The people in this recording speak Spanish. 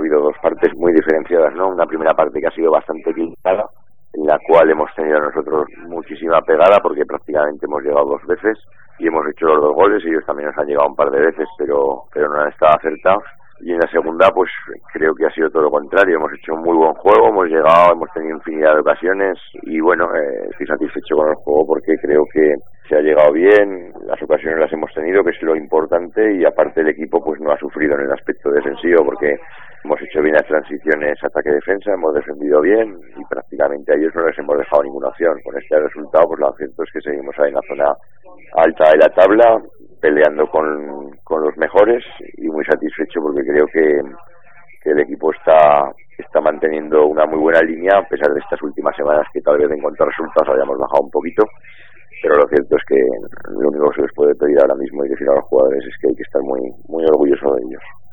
habido dos partes muy diferenciadas, ¿no? Una primera parte que ha sido bastante equilibrada, en la cual hemos tenido nosotros muchísima pegada porque prácticamente hemos llegado 2 veces y hemos hecho los 2 goles. Ellos también nos han llegado un par de veces, pero no han estado acertados. Y en la segunda, pues creo que ha sido todo lo contrario. Hemos hecho un muy buen juego, hemos llegado, hemos tenido infinidad de ocasiones y bueno, estoy satisfecho con el juego porque creo que se ha llegado bien, las ocasiones las hemos tenido, que es lo importante, y aparte el equipo pues no ha sufrido en el aspecto defensivo porque hemos hecho bien las transiciones ataque-defensa, hemos defendido bien y prácticamente a ellos no les hemos dejado ninguna opción. Con este resultado, pues lo cierto es que seguimos ahí en la zona alta de la tabla, peleando con los mejores y muy satisfecho porque creo que el equipo está manteniendo una muy buena línea a pesar de estas últimas semanas que tal vez en cuanto a resultados hayamos bajado un poquito, pero lo cierto es que lo único que se les puede pedir ahora mismo y decir a los jugadores es que hay que estar muy, muy orgullosos de ellos.